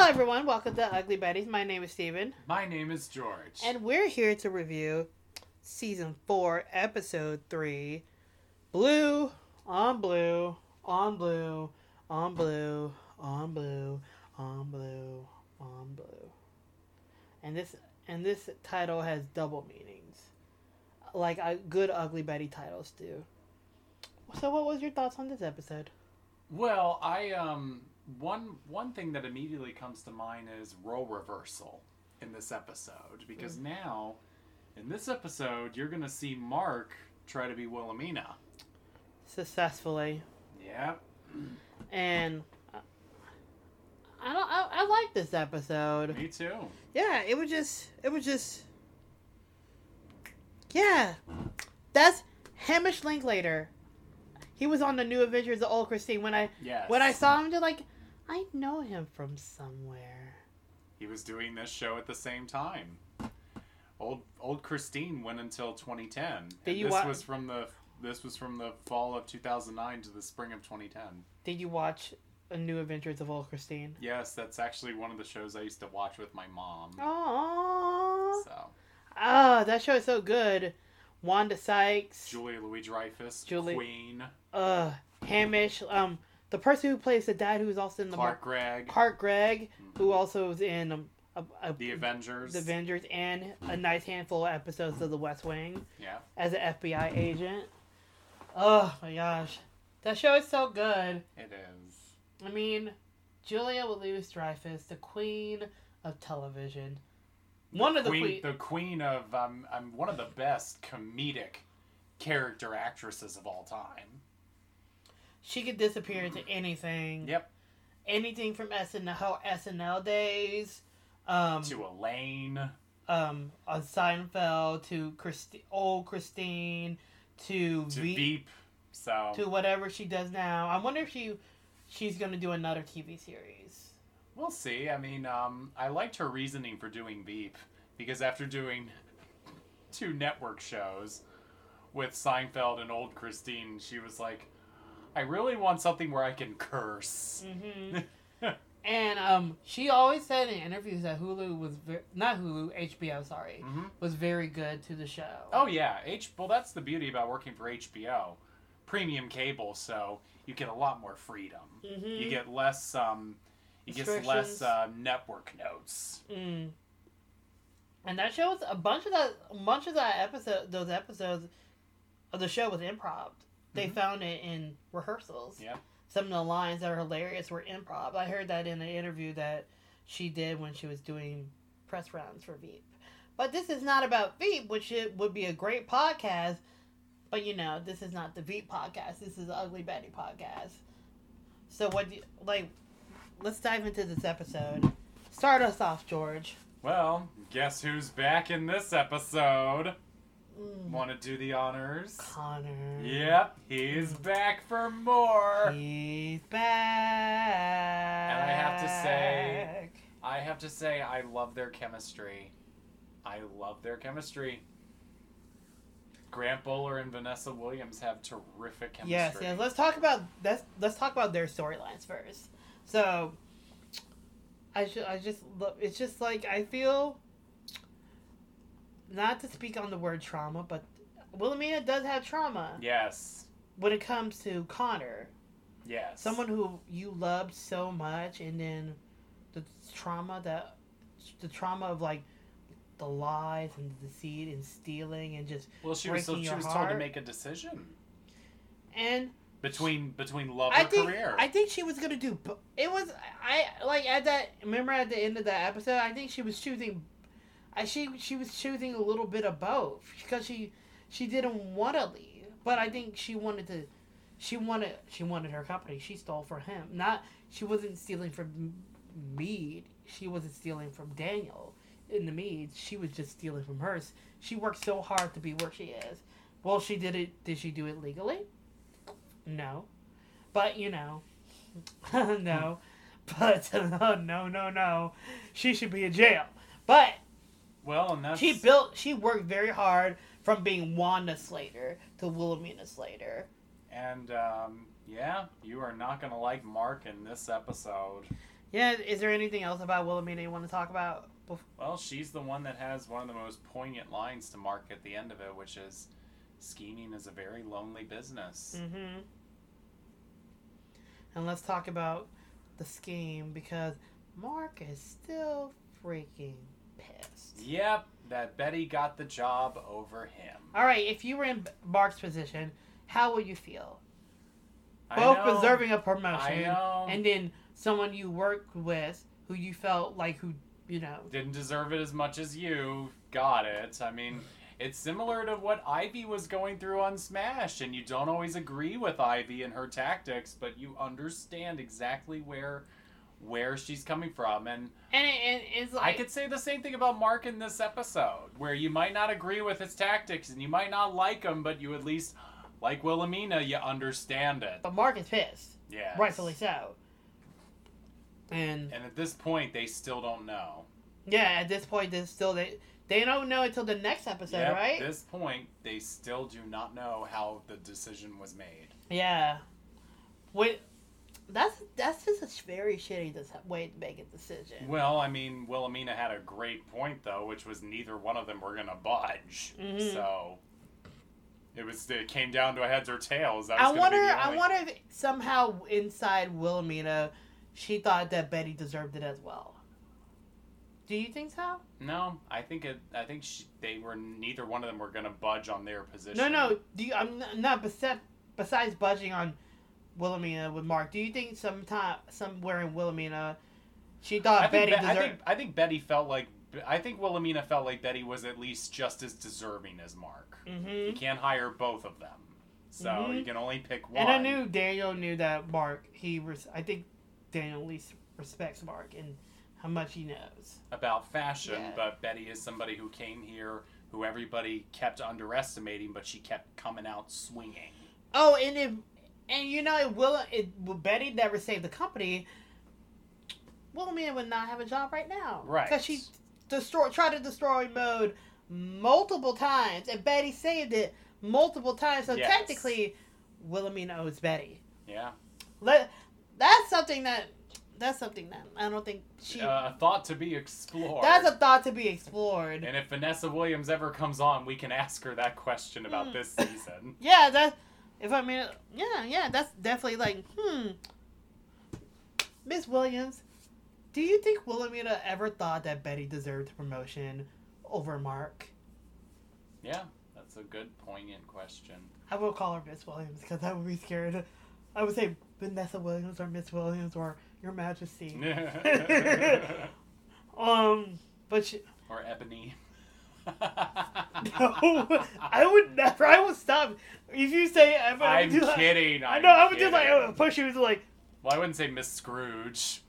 everyone, welcome to Ugly Betties. My name is Steven. My name is George. And we're here to review Season 4, Episode 3, Blue on Blue, on Blue, on Blue, on Blue, on Blue, on Blue. And this title has double meanings, like good Ugly Betty titles do. So what was your thoughts on this episode? Well, one thing that immediately comes to mind is role reversal in this episode, because now in this episode you're gonna see Mark try to be Wilhelmina Successfully. Yeah. And I like this episode. Me too. Yeah, it was just yeah. That's Hamish Linklater. He was on the New Adventures of Old Christine. When I saw him, just like, I know him from somewhere. He was doing this show at the same time. Old Christine went until 2010. This was from the fall of 2009 to the spring of 2010. Did you watch A New Adventures of Old Christine? Yes, that's actually one of the shows I used to watch with my mom. Aww. So. Ah, that show is so good. Wanda Sykes, Julia Louis-Dreyfus, Queen. Hamish, the person who plays the dad, who's also in the Clark Gregg, mm-hmm. who also was in the Avengers, and a nice handful of episodes of The West Wing. Yeah, as an FBI agent. Oh my gosh, that show is so good. It is. I mean, Julia Louis-Dreyfus, the queen of television. The queen of I'm one of the best comedic character actresses of all time. She could disappear into anything. Yep. Anything from SNL days. To Elaine. On Seinfeld, to old Christine, to Veep. So. To whatever she does now. I wonder if she's going to do another TV series. We'll see. I mean, I liked her reasoning for doing Veep, because after doing 2 network shows with Seinfeld and Old Christine, she was like, I really want something where I can curse. Mm-hmm. And she always said in interviews that Hulu was HBO, sorry, mm-hmm. was very good to the show. Oh yeah, well that's the beauty about working for HBO, premium cable, so you get a lot more freedom. Mm-hmm. You get less. You get less network notes. Mm. And that show was a bunch of those episodes of the show was improv. They mm-hmm. found it in rehearsals. Yeah. Some of the lines that are hilarious were improv. I heard that in an interview that she did when she was doing press rounds for Veep. But this is not about Veep, which it would be a great podcast. But this is not the Veep podcast. This is the Ugly Betty podcast. So what do you like? Let's dive into this episode. Start us off, George. Well, guess who's back in this episode? Want to do the honors? Connor. Yep, he's back for more. He's back. And I have to say, I love their chemistry. Grant Bowler and Vanessa Williams have terrific chemistry. Yes. Let's talk about their storylines first. So, it's just like, I feel, not to speak on the word trauma, but Wilhelmina does have trauma. Yes. When it comes to Connor. Yes. Someone who you loved so much, and then the trauma of like the lies and the deceit and stealing and just she was told to make a decision. And between love and career. I think she was gonna do. It was remember at the end of the episode, I think she was choosing. She was choosing a little bit of both, because she didn't want to leave, but I think she wanted to. She wanted her company. She stole from him. She wasn't stealing from Mead. She wasn't stealing from Daniel in the Meads. She was just stealing from hers. She worked so hard to be where she is. Well, she did it. Did she do it legally? No. But, no. But, no. She should be in jail. But, well, and that's... She worked very hard from being Wanda Slater to Wilhelmina Slater. And, you are not going to like Mark in this episode. Yeah, is there anything else about Wilhelmina you want to talk about? Well, she's the one that has one of the most poignant lines to Mark at the end of it, which is, scheming is a very lonely business. Mm-hmm. And let's talk about the scheme, because Mark is still freaking pissed. Yep, that Betty got the job over him. Alright, if you were in Mark's position, how would you feel? I Both know, deserving a promotion, I know. and then someone you worked with who you felt like didn't deserve it as much as you got it. I mean, it's similar to what Ivy was going through on Smash, and you don't always agree with Ivy and her tactics, but you understand exactly where she's coming from. And it's like, I could say the same thing about Mark in this episode, where you might not agree with his tactics and you might not like him, but you at least, like Wilhelmina, you understand it. But Mark is pissed. Yeah. Rightfully so. And at this point, they still don't know. Yeah, at this point, they don't know until the next episode, Yep, right? At this point, they still do not know how the decision was made. Yeah. Wait, that's just a very shitty way to make a decision. Well, I mean, Wilhelmina had a great point, though, which was neither one of them were going to budge. Mm-hmm. So it came down to a heads or tails. I wonder if somehow inside Wilhelmina, she thought that Betty deserved it as well. Do you think so? No, I think neither one of them were going to budge on their position. No. I'm not besides budging on Wilhelmina with Mark. Do you think somewhere in Wilhelmina, she thought Betty deserved? I think Betty felt like. I think Wilhelmina felt like Betty was at least just as deserving as Mark. Mm-hmm. You can't hire both of them, so you can only pick one. And I knew Daniel knew that Mark. I think Daniel at least respects Mark and how much he knows about fashion. Yeah. But Betty is somebody who came here, who everybody kept underestimating, but she kept coming out swinging. Oh, and Betty never saved the company, Wilhelmina would not have a job right now. Right. Because she tried to destroy Mode multiple times, and Betty saved it multiple times. So technically, Wilhelmina owes Betty. Yeah. That's something that I don't think she... a thought to be explored. That's a thought to be explored. And if Vanessa Williams ever comes on, we can ask her that question about this season. Yeah, that's definitely like, Miss Williams, do you think Wilhelmina ever thought that Betty deserved promotion over Mark? Yeah, that's a good, poignant question. I will call her Miss Williams because I would be scared. I would say Vanessa Williams or Miss Williams or Your Majesty. But she... Or Ebony. No, I would never. I would stop if you say. I'm kidding. I know. I would just like push you to like. Well, I wouldn't say Miss Scrooge.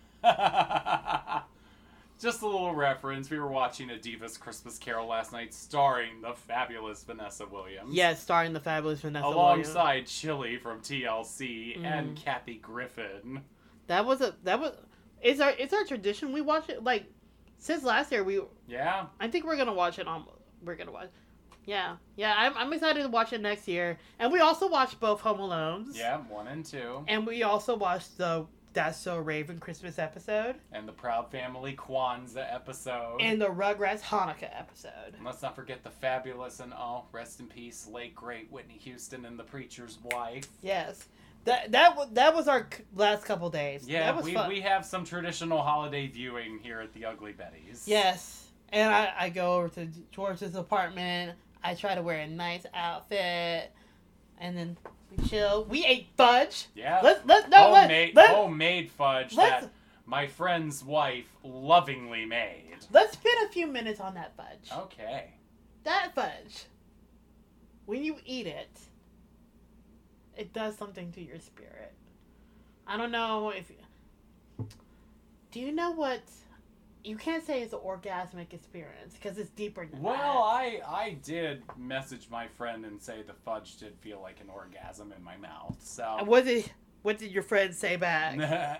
Just a little reference. We were watching A Diva's Christmas Carol last night, starring the fabulous Vanessa Williams. Yes, starring the fabulous Vanessa Williams. Williams. Alongside Chili from TLC and Kathy Griffin. It's our tradition. We watch it like since last year. Yeah. I think we're gonna watch it Yeah. I'm excited to watch it next year. And we also watched both Home Alones. Yeah, 1 and 2. And we also watched the That's So Raven Christmas episode. And the Proud Family Kwanzaa episode. And the Rugrats Hanukkah episode. And let's not forget the fabulous and rest in peace, late great Whitney Houston and the Preacher's Wife. Yes. That was our last couple days. Yeah, that was fun. We have some traditional holiday viewing here at the Ugly Betties. Yes. And I go over to George's apartment. I try to wear a nice outfit. And then we chill. We ate fudge. Yeah. Homemade fudge that my friend's wife lovingly made. Let's spend a few minutes on that fudge. Okay. That fudge, when you eat it, it does something to your spirit. I don't know if... Do you know what... You can't say it's an orgasmic experience because it's deeper than that. Well, I did message my friend and say the fudge did feel like an orgasm in my mouth. So what did your friend say back?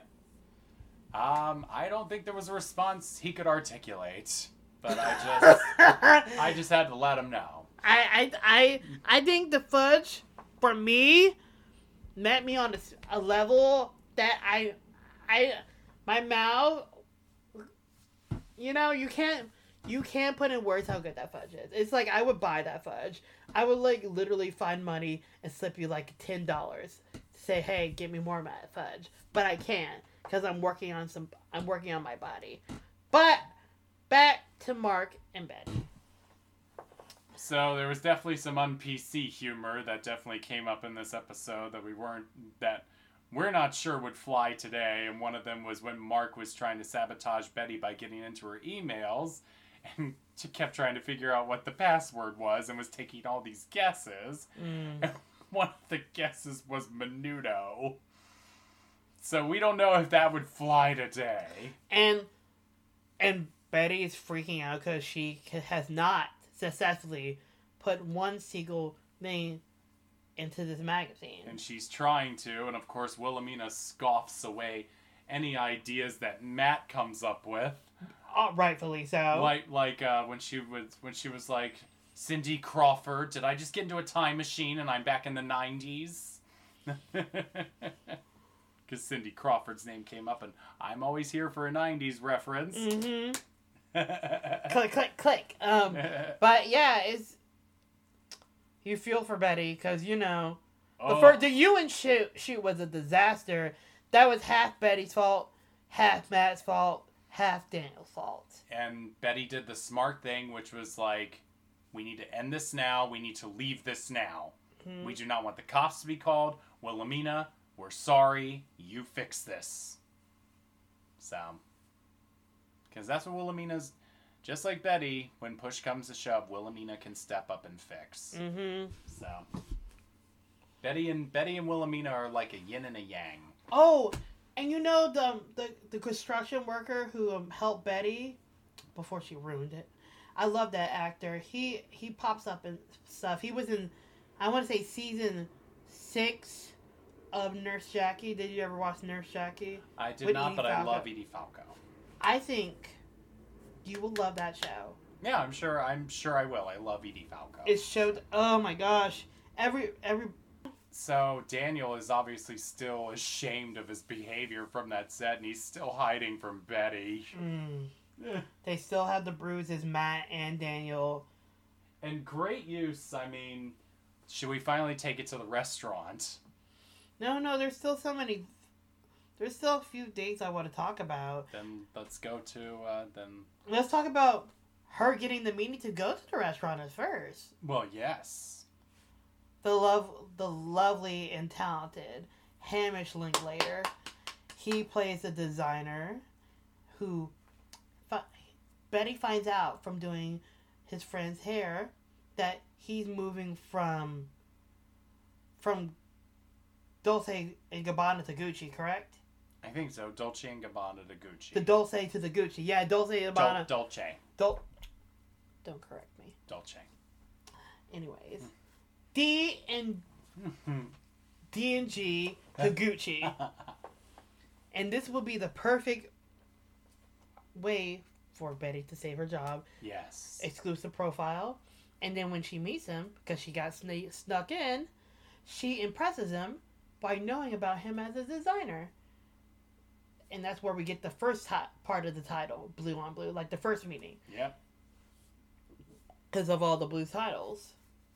I don't think there was a response he could articulate, but I just had to let him know. I think the fudge for me met me on a level that My mouth, you can't put in words how good that fudge is. It's like I would buy that fudge. I would like literally find money and slip you like $10 to say, hey, give me more of that fudge. But I can't because I'm working on my body. But back to Mark and Betty. So there was definitely some un-PC humor that definitely came up in this episode that we're not sure would fly today. And one of them was when Mark was trying to sabotage Betty by getting into her emails and she kept trying to figure out what the password was and was taking all these guesses. And one of the guesses was Menudo. So we don't know if that would fly today. And Betty is freaking out because she has not successfully put one single thing into this magazine. And she's trying to, and of course Wilhelmina scoffs away any ideas that Matt comes up with. Rightfully so. Like when she was like, Cindy Crawford, did I just get into a time machine and I'm back in the 90s? Because Cindy Crawford's name came up, and I'm always here for a 90s reference. Mm-hmm. Click, click, click. But yeah, you feel for Betty because the Ewan shoot was a disaster. That was half Betty's fault, half Matt's fault, half Daniel's fault. And Betty did the smart thing, which was like, we need to end this now. We need to leave this now. Mm-hmm. We do not want the cops to be called. Wilhelmina, we're sorry. You fix this. So, because that's what Wilhelmina's, just like Betty, when push comes to shove, Wilhelmina can step up and fix. Mm-hmm. So, Betty and Wilhelmina are like a yin and a yang. Oh, and the construction worker who helped Betty before she ruined it. I love that actor. He pops up in stuff. He was in, I want to say, season 6 of Nurse Jackie. Did you ever watch Nurse Jackie? I did not, but I love Edie Falco. I think you will love that show. Yeah, I'm sure I will. I love Edie Falco. It showed, oh my gosh. Every So Daniel is obviously still ashamed of his behavior from that set, and he's still hiding from Betty. They still have the bruises, Matt and Daniel. And great use. I mean, should we finally take it to the restaurant? No, there's still so many. There's still a few dates I want to talk about. Then let's go to, Let's talk about her getting the meeting to go to the restaurant at first. Well, yes. The lovely and talented Hamish Linklater. He plays the designer who Betty finds out from doing his friend's hair that he's moving from Dolce & Gabbana to Gucci, correct? I think so. Dolce & Gabbana to Gucci. The Dolce to the Gucci. Yeah, Dolce & Gabbana. Dolce. Don't correct me. Dolce. Anyways. D and G to Gucci. And this will be the perfect way for Betty to save her job. Yes. Exclusive profile. And then when she meets him, because she got snuck in, she impresses him by knowing about him as a designer. And that's where we get the first part of the title, Blue on Blue, like the first meeting. Yep. Because of all the blue titles.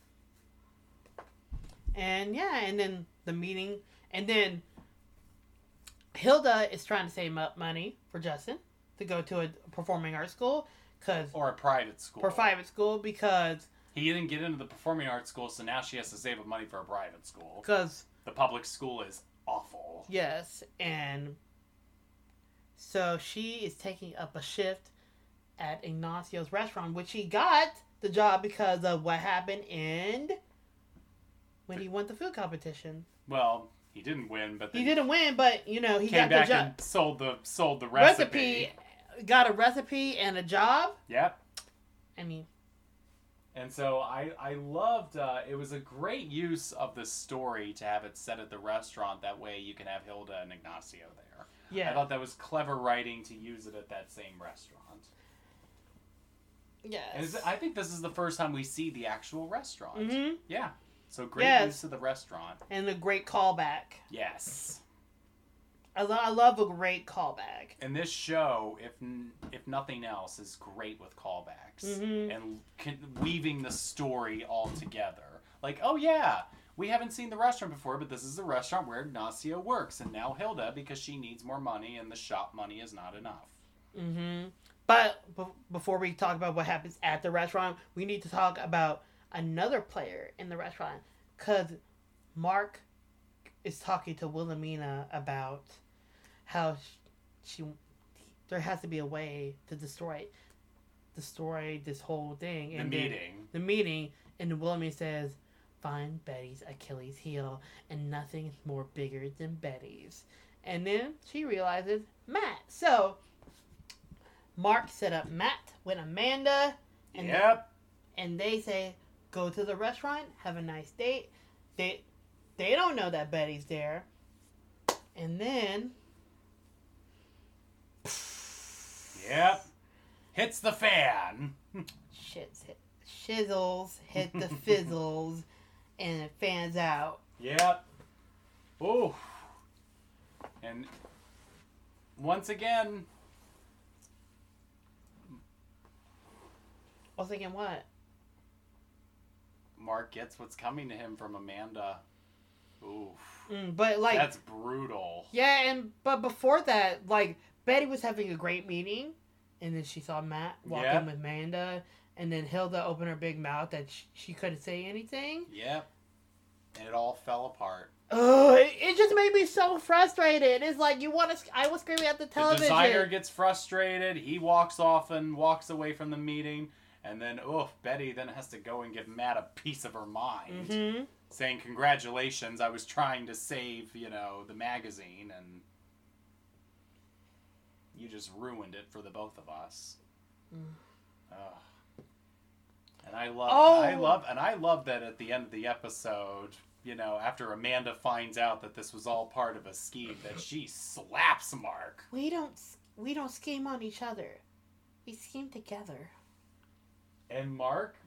And yeah, and then the meeting, and then Hilda is trying to save up money for Justin to go to a performing arts school, or a private school. Or private school, because he didn't get into the performing arts school, so now she has to save up money for a private school. Because the public school is awful. Yes, and so she is taking up a shift at Ignacio's restaurant, which he got the job because of what happened when he won the food competition. Well, he didn't win, but he didn't win, but he came got back the job. And sold the recipe. Got a recipe and a job. Yep. I mean, and so I loved. It was a great use of the story to have it set at the restaurant. That way, you can have Hilda and Ignacio there. Yeah. I thought that was clever writing to use it at that same restaurant. Yes. And I think this is the first time we see the actual restaurant. Mm-hmm. Yeah. So great use of the restaurant. And a great callback. Yes. I love a great callback. And this show, if nothing else, is great with callbacks and weaving the story all together. Like, oh yeah, we haven't seen the restaurant before, but this is the restaurant where Ignacio works, and now Hilda, because she needs more money, and the shop money is not enough. But before we talk about what happens at the restaurant, we need to talk about another player in the restaurant, because Mark is talking to Wilhelmina about how there has to be a way to destroy this whole thing. And the meeting, and Wilhelmina says, "Find Betty's Achilles heel, and nothing is more bigger than Betty's." And then she realizes Matt. So Mark set up Matt with Amanda, and and they say, "Go to the restaurant, have a nice date." They don't know that Betty's there, and then hits the fan. Shizzles hit the fizzles, and it fans out. Oh, and once again, Once again, what? Mark gets what's coming to him from Amanda. Oof. But like, that's brutal. Yeah, but before that, like, Betty was having a great meeting, and then she saw Matt walking with Amanda, and then Hilda opened her big mouth that she couldn't say anything. And it all fell apart. Oh, it just made me so frustrated. It's like, I was screaming at the television. The designer gets frustrated. He walks off and walks away from the meeting. And then, Betty then has to go and give Matt a piece of her mind. Saying, "Congratulations, I was trying to save, the magazine, and you just ruined it for the both of us." And I love that at the end of the episode, after Amanda finds out that this was all part of a scheme, that she slaps Mark. We don't scheme on each other. We scheme together. And Mark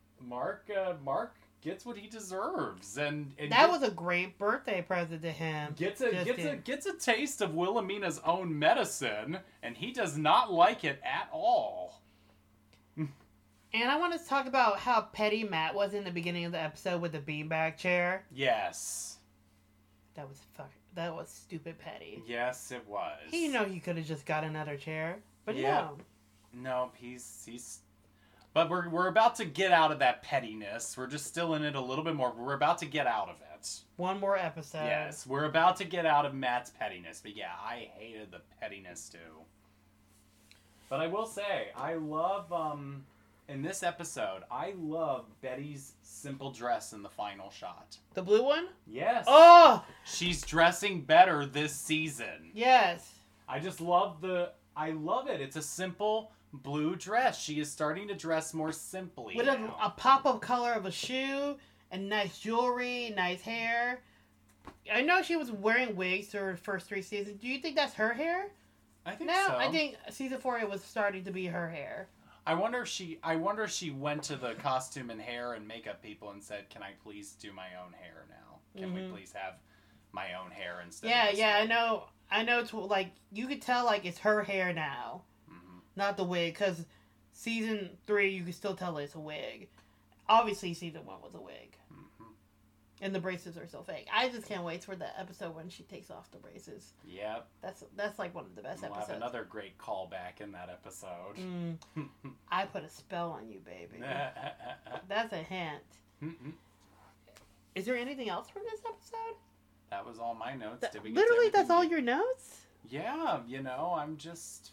gets what he deserves, and that was a great birthday present to him. Gets a taste of Wilhelmina's own medicine, and he does not like it at all. And I want to talk about how petty Matt was in the beginning of the episode with the beanbag chair. Yes. That was stupid petty. Yes, it was. He could have just got another chair, but no. No, he's. But we're about to get out of that pettiness. We're just still in it a little bit more. But we're about to get out of it. One more episode. Yes, we're about to get out of Matt's pettiness. But yeah, I hated the pettiness too. But I will say, I love in this episode, I love Betty's simple dress in the final shot. The blue one? Yes. Oh! She's dressing better this season. Yes. I love it. It's a simple blue dress. She is starting to dress more simply with a pop of color of a shoe and nice jewelry, nice hair. I know she was wearing wigs for her first 3 seasons. Do you think that's her hair? I think so. I think season 4 it was starting to be her hair. I wonder if she went to the costume and hair and makeup people and said, "Can I please do my own hair now? Can we please have my own hair instead?" Yeah. I know. It's like, you could tell like it's her hair now. Not the wig, because season 3, you can still tell it's a wig. Obviously, season 1 was a wig. And the braces are so fake. I just can't wait for the episode when she takes off the braces. Yep. That's like one of the best episodes. We'll have another great callback in that episode. I put a spell on you, baby. That's a hint. Is there anything else from this episode? That was all my notes. Literally, that's all your notes? Yeah, I'm just,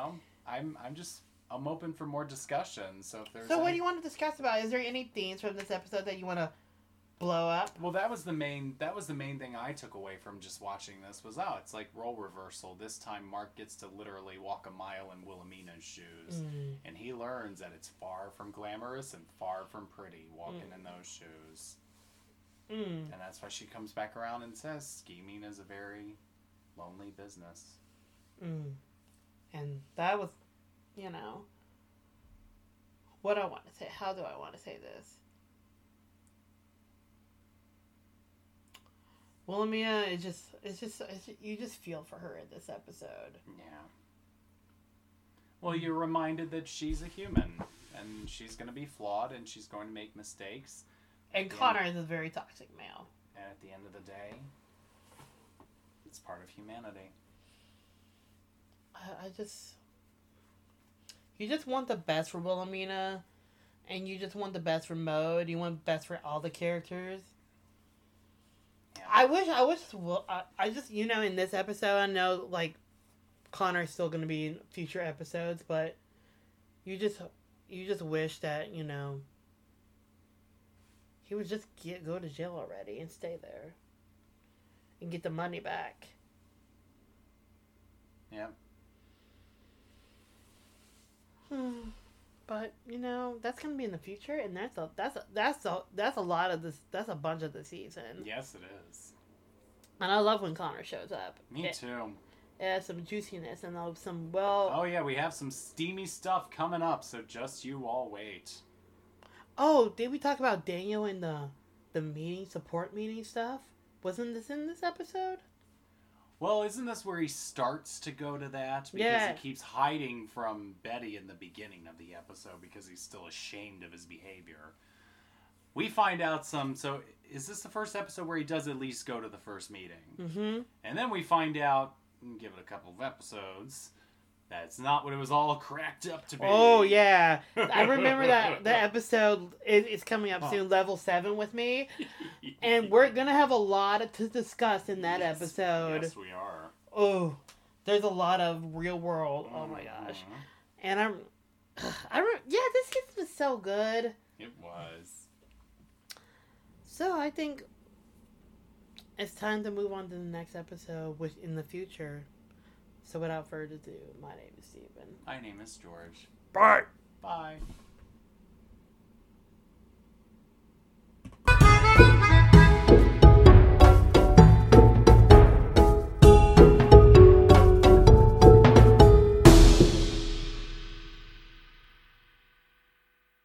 I'm open for more discussion. So if there's what do you want to discuss about? Is there any themes from this episode that you want to blow up? Well, that was the main thing I took away from just watching this was, it's like role reversal. This time Mark gets to literally walk a mile in Wilhelmina's shoes. And he learns that it's far from glamorous and far from pretty walking in those shoes. And that's why she comes back around and says scheming is a very lonely business. And that was, what I want to say. How do I want to say this? Wilhelmina is you just feel for her in this episode. Yeah. Well, you're reminded that she's a human, and she's going to be flawed, and she's going to make mistakes. And Connor is a very toxic male. And at the end of the day, it's part of humanity. You just want the best for Wilhelmina, and you just want the best for Mode. You want the best for all the characters. Yeah. I just, in this episode, I know, like, Connor's still going to be in future episodes, but you just wish that, he would just go to jail already and stay there. And get the money back. Yeah. But that's gonna be in the future, and that's a lot of this. That's a bunch of the season. Yes, it is. And I love when Connor shows up. Me too. It has some juiciness and some well. Oh yeah, we have some steamy stuff coming up, so just you all wait. Oh, did we talk about Daniel and the support meeting stuff? Wasn't this in this episode? Well, isn't this where he starts to go to that? Because he keeps hiding from Betty in the beginning of the episode because he's still ashamed of his behavior. We find out so is this the first episode where he does at least go to the first meeting? Mm-hmm. And then we find out, give it a couple of episodes, that's not what it was all cracked up to be. Oh, yeah. I remember that the episode is coming up soon, Level 7 with me. And we're going to have a lot to discuss in that episode. Yes, we are. Oh, there's a lot of real world. Oh, my gosh. And this season was so good. It was. So I think it's time to move on to the next episode, which in the future. So without further ado, my name is Steven. My name is George. Bye. Bye.